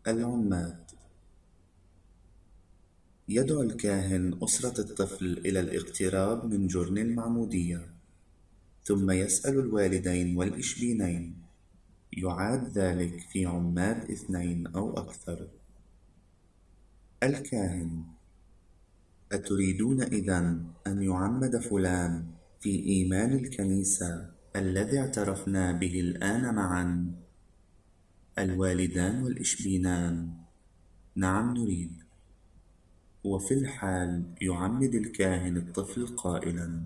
العماد. يدعو الكاهن أسرة الطفل إلى الاقتراب من جرن المعمودية، ثم يسأل الوالدين والإشبينين. يعاد ذلك في عماد 2 أو أكثر. الكاهن: أتريدون إذن أن يعمد فلان في إيمان الكنيسة الذي اعترفنا به الآن معا؟ الوالدان والإشبينان: نعم نريد. وفي الحال يعمد الكاهن الطفل قائلا: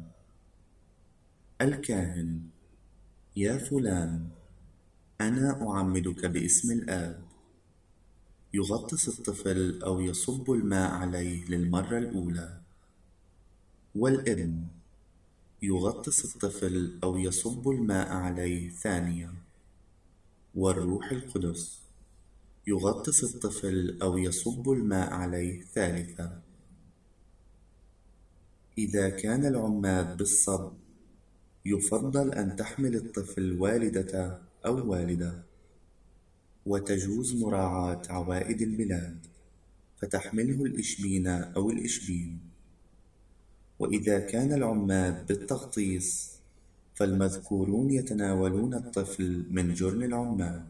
الكاهن: يا فلان، أنا أعمدك باسم الآب. يغطس الطفل أو يصب الماء عليه للمرة الأولى. والابن: يغطس الطفل أو يصب الماء عليه ثانية. والروح القدس: يغطس الطفل أو يصب الماء عليه ثالثة. إذا كان العماد بالصب، يفضل أن تحمل الطفل والدته أو والده، وتجوز مراعاة عوائد البلاد فتحمله الإشبينة أو الإشبين. وإذا كان العماد بالتغطيس، فالمذكورون يتناولون الطفل من جرن العماد.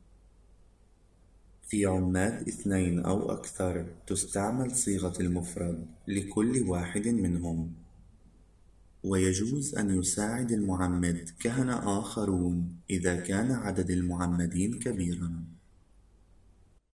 في عماد 2 أو أكثر تستعمل صيغة المفرد لكل واحد منهم، ويجوز أن يساعد المعمد كهنة آخرون إذا كان عدد المعمدين كبيرا.